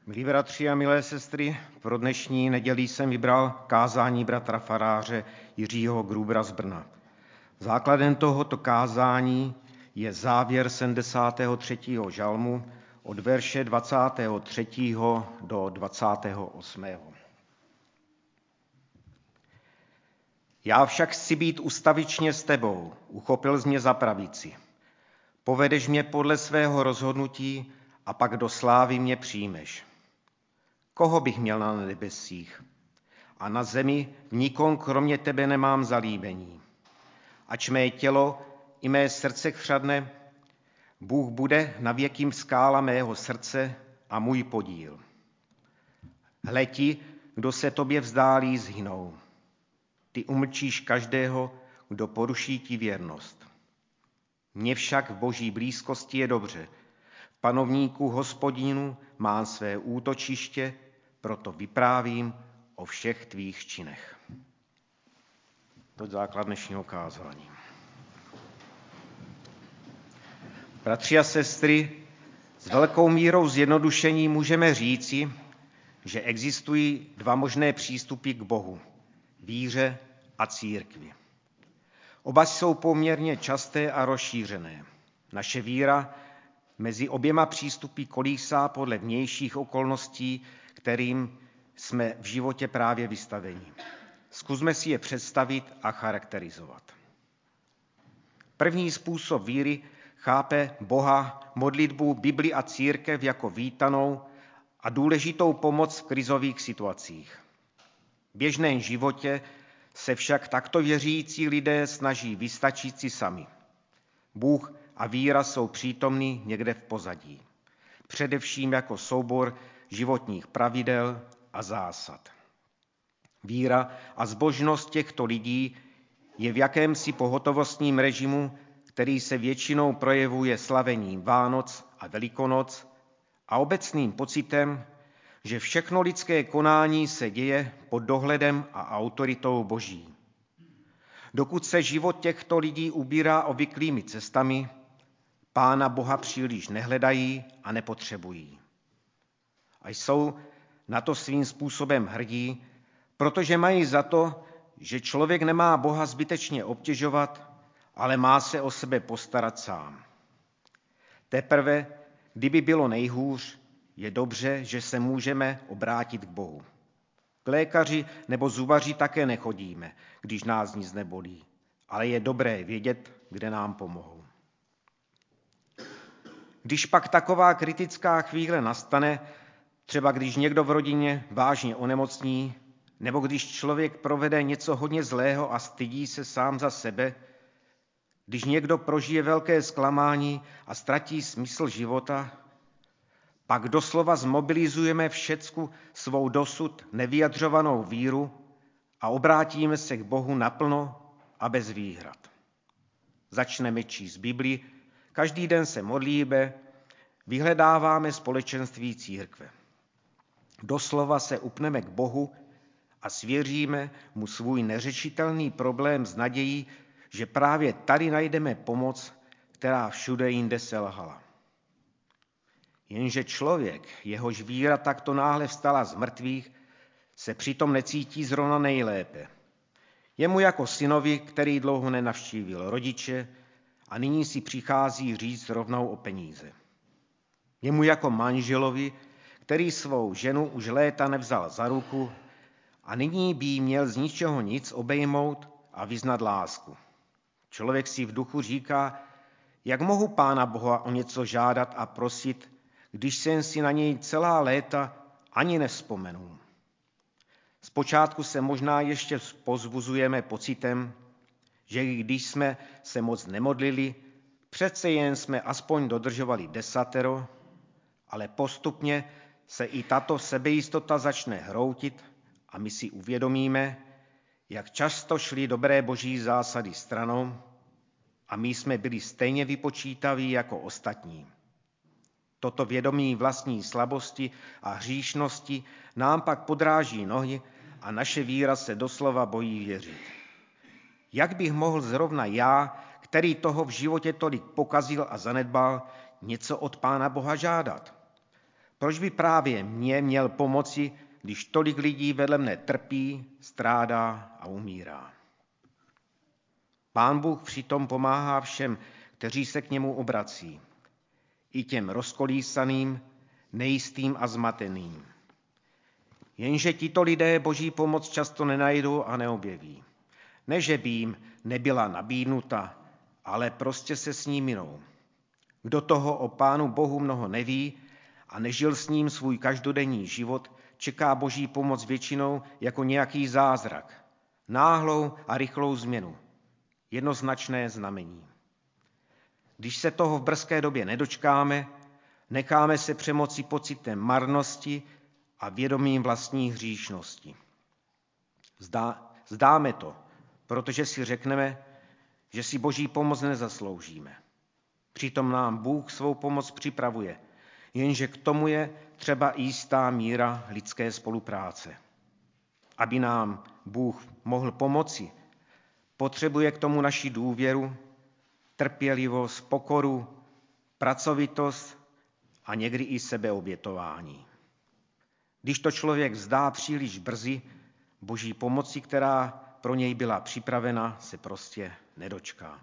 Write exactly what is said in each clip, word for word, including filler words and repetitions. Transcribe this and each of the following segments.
Milí bratři a milé sestry, pro dnešní neděli jsem vybral kázání bratra faráře Jiřího Grubera z Brna. Základem tohoto kázání je závěr sedmdesátého třetího žalmu od verše dvacátého třetího do dvacátého osmého Já však chci být ustavičně s tebou, uchopil jsi mě za pravici. Povedeš mě podle svého rozhodnutí a pak do slávy mě přijmeš. Koho bych měl na nebesích? A na zemi v nikom kromě tebe nemám zalíbení. Ač mé tělo i mé srdce chřadne, Bůh bude na věkým skála mého srdce a můj podíl. Hle ti, kdo se tobě vzdálí, zhynou. Ty umlčíš každého, kdo poruší ti věrnost. Mně však v boží blízkosti je dobře. V panovníku Hospodinu mám své útočiště, proto vyprávím o všech tvých činech. To je základ dnešního kázání. Bratři a sestry, s velkou mírou zjednodušení můžeme říci, že existují dva možné přístupy k Bohu, víře a církvi. Oba jsou poměrně časté a rozšířené. Naše víra mezi oběma přístupy kolísá podle vnějších okolností, kterým jsme v životě právě vystaveni. Zkusme si je představit a charakterizovat. První způsob víry chápe Boha, modlitbu, Bibli a církev jako vítanou a důležitou pomoc v krizových situacích. V běžném životě se však takto věřící lidé snaží vystačit si sami. Bůh a víra jsou přítomní někde v pozadí, především jako soubor životních pravidel a zásad. Víra a zbožnost těchto lidí je v jakémsi pohotovostním režimu, který se většinou projevuje slavením Vánoc a Velikonoc a obecným pocitem, že všechno lidské konání se děje pod dohledem a autoritou Boží. Dokud se život těchto lidí ubírá obvyklými cestami, Pána Boha příliš nehledají a nepotřebují. A jsou na to svým způsobem hrdí, protože mají za to, že člověk nemá Boha zbytečně obtěžovat, ale má se o sebe postarat sám. Teprve, kdyby bylo nejhůř, je dobře, že se můžeme obrátit k Bohu. K lékaři nebo zubaři také nechodíme, když nás nic nebolí, ale je dobré vědět, kde nám pomohou. Když pak taková kritická chvíle nastane, třeba když někdo v rodině vážně onemocní, nebo když člověk provede něco hodně zlého a stydí se sám za sebe, když někdo prožije velké zklamání a ztratí smysl života, pak doslova zmobilizujeme všecku svou dosud nevyjadřovanou víru a obrátíme se k Bohu naplno a bez výhrad. Začneme číst Bibli, každý den se modlíme, vyhledáváme společenství církve. Doslova se upneme k Bohu a svěříme mu svůj neřešitelný problém s nadějí, že právě tady najdeme pomoc, která všude jinde selhala. Jenže člověk, jehož víra takto náhle vstala z mrtvých, se přitom necítí zrovna nejlépe. Je mu jako synovi, který dlouho nenavštívil rodiče a nyní si přichází říct rovnou o peníze. Je mu jako manželovi, který svou ženu už léta nevzal za ruku a nyní by jí měl z ničeho nic obejmout a vyznat lásku. Člověk si v duchu říká, jak mohu Pána Boha o něco žádat a prosit, když jsem si na něj celá léta ani nevzpomenu. Zpočátku se možná ještě pozbuzujeme pocitem, že když jsme se moc nemodlili, přece jen jsme aspoň dodržovali desatero, ale postupně se i tato sebejistota začne hroutit a my si uvědomíme, jak často šly dobré boží zásady stranou a my jsme byli stejně vypočítaví jako ostatní. Toto vědomí vlastní slabosti a hříšnosti nám pak podráží nohy a naše víra se doslova bojí věřit. Jak bych mohl zrovna já, který toho v životě tolik pokazil a zanedbal, něco od Pána Boha žádat? Proč by právě mě měl pomoci, když tolik lidí vedle mne trpí, strádá a umírá? Pán Bůh přitom pomáhá všem, kteří se k němu obrací, i těm rozkolísaným, nejistým a zmateným. Jenže tito lidé Boží pomoc často nenajdou a neobjeví. Ne, že by jim nebyla nabídnuta, ale prostě se s ní minou. Kdo toho o Pánu Bohu mnoho neví a nežil s ním svůj každodenní život, čeká Boží pomoc většinou jako nějaký zázrak, náhlou a rychlou změnu, jednoznačné znamení. Když se toho v brzké době nedočkáme, necháme se přemoci pocitem marnosti a vědomím vlastní hříšnosti. Zdá, zdáme to, protože si řekneme, že si Boží pomoc nezasloužíme. Přitom nám Bůh svou pomoc připravuje, jenže k tomu je třeba jistá míra lidské spolupráce. Aby nám Bůh mohl pomoci, potřebuje k tomu naši důvěru, trpělivost, pokoru, pracovitost a někdy i sebeobětování. Když to člověk vzdá příliš brzy, Boží pomoci, která pro něj byla připravena, se prostě nedočká.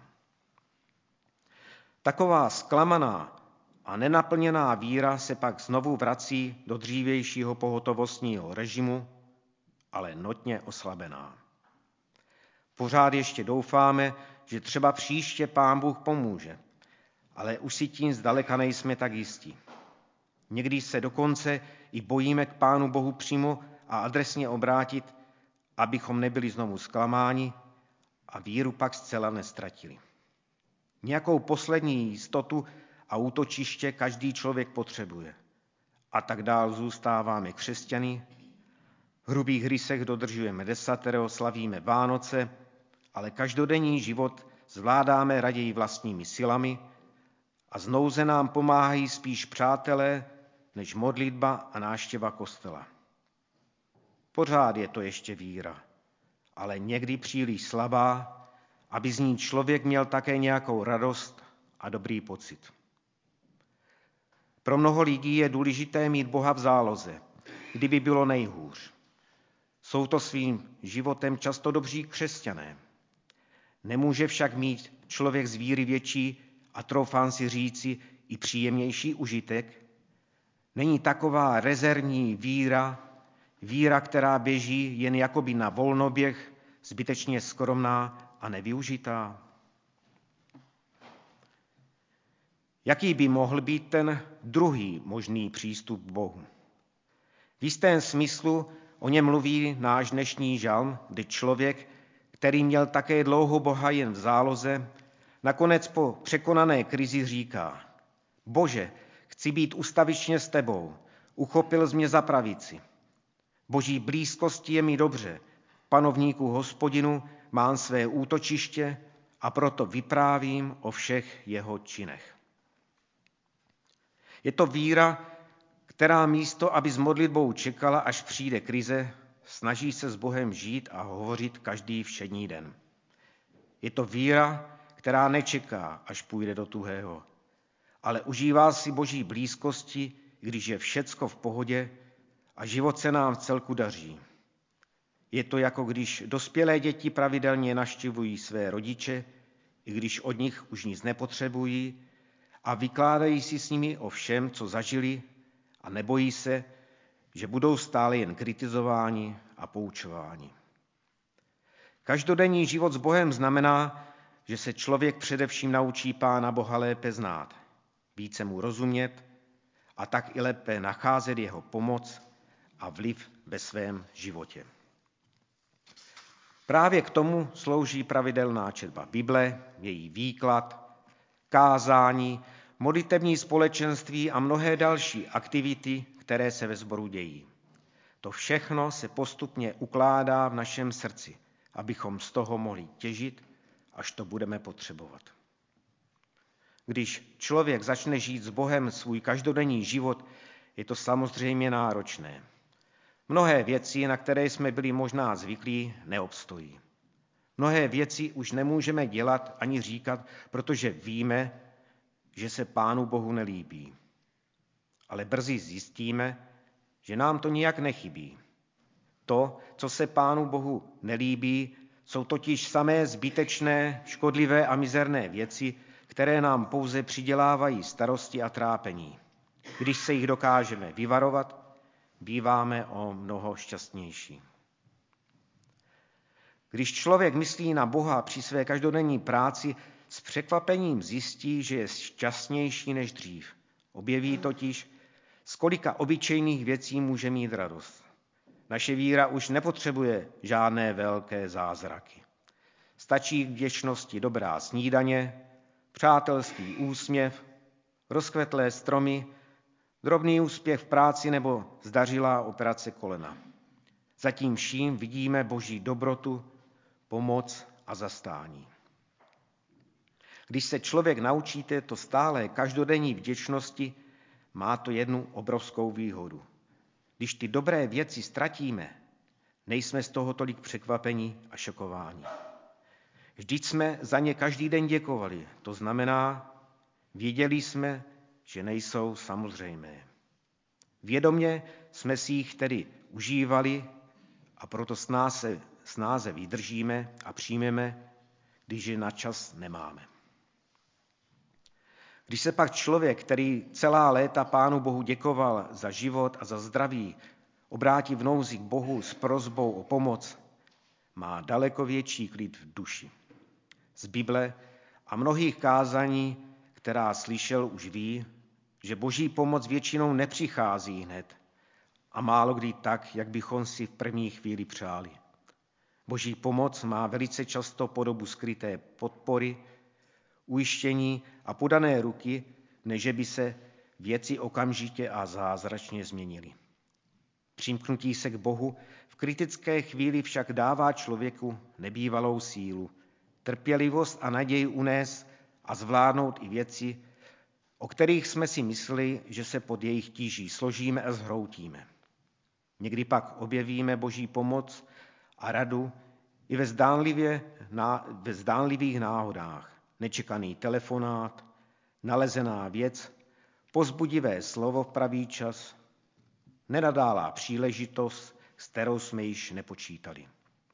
Taková zklamaná a nenaplněná víra se pak znovu vrací do dřívějšího pohotovostního režimu, ale notně oslabená. Pořád ještě doufáme, že třeba příště Pán Bůh pomůže, ale už si tím zdaleka nejsme tak jistí. Někdy se dokonce i bojíme k Pánu Bohu přímo a adresně obrátit, abychom nebyli znovu zklamáni a víru pak zcela nestratili. Nějakou poslední jistotu a útočiště každý člověk potřebuje. A tak dál zůstáváme křesťany, v hrubých rysech dodržujeme desatero, slavíme Vánoce, ale každodenní život zvládáme raději vlastními silami a znouze nám pomáhají spíš přátelé, než modlitba a návštěva kostela. Pořád je to ještě víra, ale někdy příliš slabá, aby z ní člověk měl také nějakou radost a dobrý pocit. Pro mnoho lidí je důležité mít Boha v záloze, kdyby bylo nejhůř. Jsou to svým životem často dobří křesťané. Nemůže však mít člověk z víry větší a troufám si říci i příjemnější užitek? Není taková rezervní víra, víra, která běží jen jakoby na volnoběh, zbytečně skromná a nevyužitá? Jaký by mohl být ten druhý možný přístup k Bohu? V jistém smyslu o něm mluví náš dnešní žalm, kdy člověk, který měl také dlouho Boha jen v záloze, nakonec po překonané krizi říká: Bože, chci být ustavičně s tebou, uchopil jsi mě za pravici. Boží blízkosti je mi dobře, panovníku Hospodinu mám své útočiště a proto vyprávím o všech jeho činech. Je to víra, která místo, aby s modlitbou čekala, až přijde krize, snaží se s Bohem žít a hovořit každý všední den. Je to víra, která nečeká, až půjde do tuhého, ale užívá si Boží blízkosti, když je všecko v pohodě a život se nám v celku daří. Je to jako když dospělé děti pravidelně navštěvují své rodiče, i když od nich už nic nepotřebují, a vykládají si s nimi o všem, co zažili, a nebojí se, že budou stále jen kritizováni a poučováni. Každodenní život s Bohem znamená, že se člověk především naučí Pána Boha lépe znát, více mu rozumět a tak i lépe nacházet jeho pomoc a vliv ve svém životě. Právě k tomu slouží pravidelná četba Bible, její výklad, kázání, modlitební společenství a mnohé další aktivity, které se ve sboru dějí. To všechno se postupně ukládá v našem srdci, abychom z toho mohli těžit, až to budeme potřebovat. Když člověk začne žít s Bohem svůj každodenní život, je to samozřejmě náročné. Mnohé věci, na které jsme byli možná zvyklí, neobstojí. Mnohé věci už nemůžeme dělat ani říkat, protože víme, že se Pánu Bohu nelíbí. ale brzy zjistíme, že nám to nijak nechybí. To, co se Pánu Bohu nelíbí, jsou totiž samé zbytečné, škodlivé a mizerné věci, které nám pouze přidělávají starosti a trápení. Když se jich dokážeme vyvarovat, býváme o mnoho šťastnější. Když člověk myslí na Boha při své každodenní práci, s překvapením zjistí, že je šťastnější než dřív. Objeví totiž, z kolika obyčejných věcí může mít radost. Naše víra už nepotřebuje žádné velké zázraky. Stačí k vděčnosti dobrá snídaně, přátelský úsměv, rozkvetlé stromy, drobný úspěch v práci nebo zdařilá operace kolena. Zatím vším vidíme Boží dobrotu, pomoc a zastání. Když se člověk naučí této stálé každodenní vděčnosti, má to jednu obrovskou výhodu. Když ty dobré věci ztratíme, nejsme z toho tolik překvapení a šokováni. Vždyť jsme za ně každý den děkovali. To znamená, věděli jsme, že nejsou samozřejmé. Vědomě jsme si jich tedy užívali a proto snáze, snáze vydržíme a přijmeme, když je na čas nemáme. Když se pak člověk, který celá léta Pánu Bohu děkoval za život a za zdraví, obrátí v nouzi k Bohu s prosbou o pomoc, má daleko větší klid v duši. Z Bible a mnohých kázání, která slyšel, už ví, že Boží pomoc většinou nepřichází hned a málo kdy tak, jak bychom si v první chvíli přáli. Boží pomoc má velice často podobu skryté podpory, ujištění a podané ruky, než by se věci okamžitě a zázračně změnily. Přimknutí se k Bohu v kritické chvíli však dává člověku nebývalou sílu, trpělivost a naději unést a zvládnout i věci, o kterých jsme si mysleli, že se pod jejich tíží složíme a zhroutíme. Někdy pak objevíme Boží pomoc a radu i ve, zdánlivě, ve zdánlivých náhodách. Nečekaný telefonát, nalezená věc, povzbudivé slovo v pravý čas, nenadálá příležitost, s kterou jsme již nepočítali.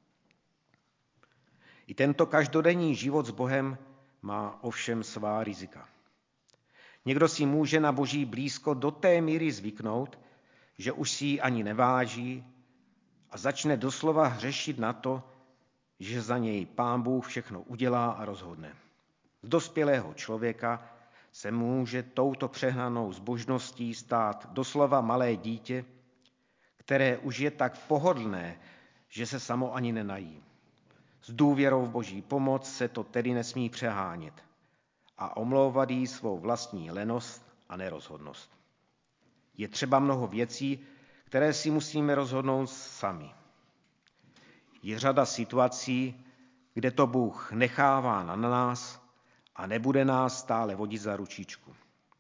I tento každodenní život s Bohem má ovšem svá rizika. Někdo si může na Boží blízko do té míry zvyknout, že už si ji ani neváží a začne doslova hřešit na to, že za něj Pán Bůh všechno udělá a rozhodne. Z dospělého člověka se může touto přehnanou zbožností stát doslova malé dítě, které už je tak pohodlné, že se samo ani nenají. S důvěrou v Boží pomoc se to tedy nesmí přehánět a omlouvat jí svou vlastní lenost a nerozhodnost. Je třeba mnoho věcí, které si musíme rozhodnout sami. Je řada situací, kde to Bůh nechává na nás a nebude nás stále vodit za ručičku.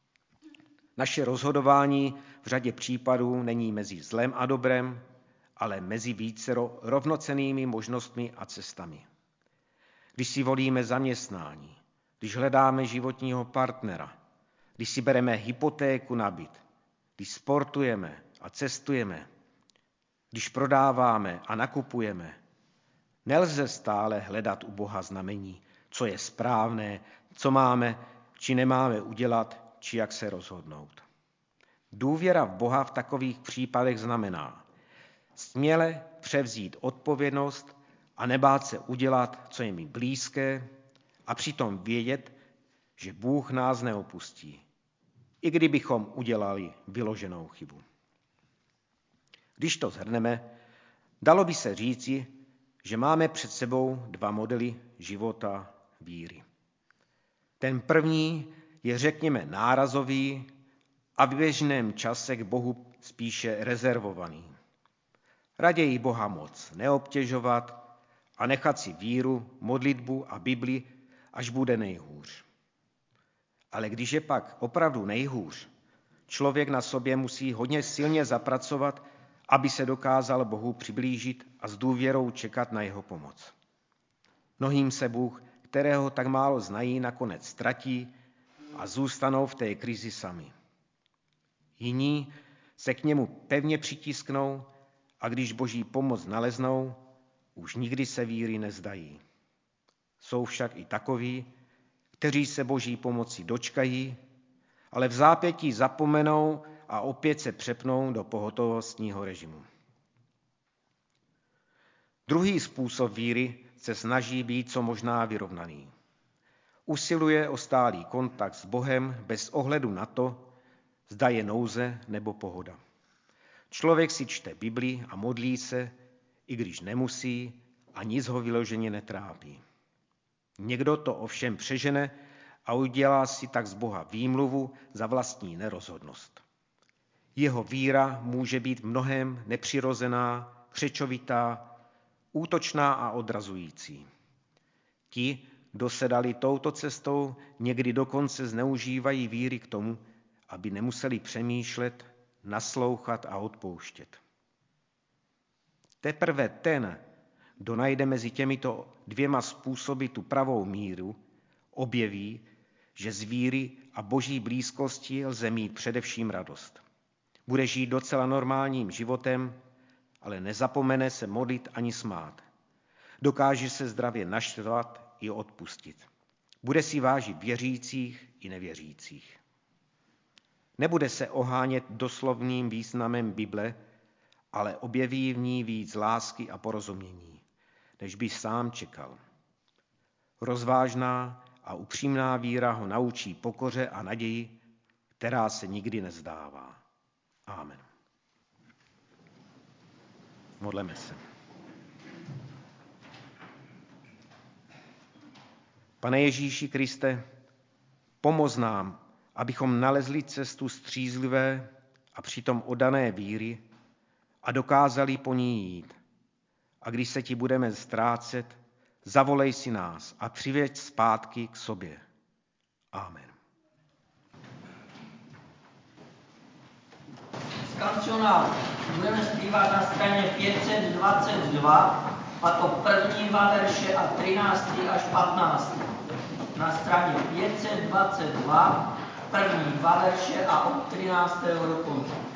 Naše rozhodování v řadě případů není mezi zlem a dobrem, ale mezi vícero rovnocennými možnostmi a cestami. Když si volíme zaměstnání, když hledáme životního partnera, když si bereme hypotéku na byt, když sportujeme a cestujeme, když prodáváme a nakupujeme, nelze stále hledat u Boha znamení, co je správné, co máme či nemáme udělat, či jak se rozhodnout. Důvěra v Boha v takových případech znamená směle převzít odpovědnost a nebát se udělat, co je mi blízké, a přitom vědět, že Bůh nás neopustí, i kdybychom udělali vyloženou chybu. Když to shrneme, dalo by se říci, že máme před sebou dva modely života víry. Ten první je, řekněme, nárazový a v běžném čase k Bohu spíše rezervovaný. Raději Boha moc neobtěžovat a nechat si víru, modlitbu a Bibli, až bude nejhůř. Ale když je pak opravdu nejhůř, člověk na sobě musí hodně silně zapracovat, aby se dokázal Bohu přiblížit a s důvěrou čekat na jeho pomoc. Mnohým se Bůh, kterého tak málo znají, nakonec ztratí a zůstanou v té krizi sami. Jiní se k němu pevně přitisknou a když Boží pomoc naleznou, už nikdy se víry nezdají. Jsou však i takoví, kteří se Boží pomoci dočkají, ale v zápětí zapomenou a opět se přepnou do pohotovostního režimu. Druhý způsob víry se snaží být co možná vyrovnaný. Usiluje o stálý kontakt s Bohem bez ohledu na to, zda je nouze nebo pohoda. Člověk si čte Bibli a modlí se, i když nemusí a nic ho vyloženě netrápí. Někdo to ovšem přežene a udělá si tak z Boha výmluvu za vlastní nerozhodnost. Jeho víra může být mnohem nepřirozená, křečovitá, útočná a odrazující. Ti, kdo se dali touto cestou, někdy dokonce zneužívají víry k tomu, aby nemuseli přemýšlet, naslouchat a odpouštět. Teprve ten, kdo najde mezi těmito dvěma způsoby tu pravou míru, objeví, že z víry a Boží blízkosti lze mít především radost. Bude žít docela normálním životem, ale nezapomene se modlit ani smát. Dokáže se zdravě naštvat i odpustit. Bude si vážit věřících i nevěřících. Nebude se ohánět doslovným významem Bible, ale objeví v ní víc lásky a porozumění, než by sám čekal. Rozvážná a upřímná víra ho naučí pokoře a naději, která se nikdy nezdává. Amen. Modleme se. Pane Ježíši Kriste, pomoz nám, abychom nalezli cestu střízlivé a přitom oddané víry a dokázali po ní jít. A když se ti budeme ztrácet, zavolej si nás a přiveď zpátky k sobě. Amen. Z kancionálu budeme zpívat na straně pět set dvacet dva, a to první dva verše a třináctý až patnáctý. Na straně pět set dvacet dva, první dva verše a od třináctého do konce.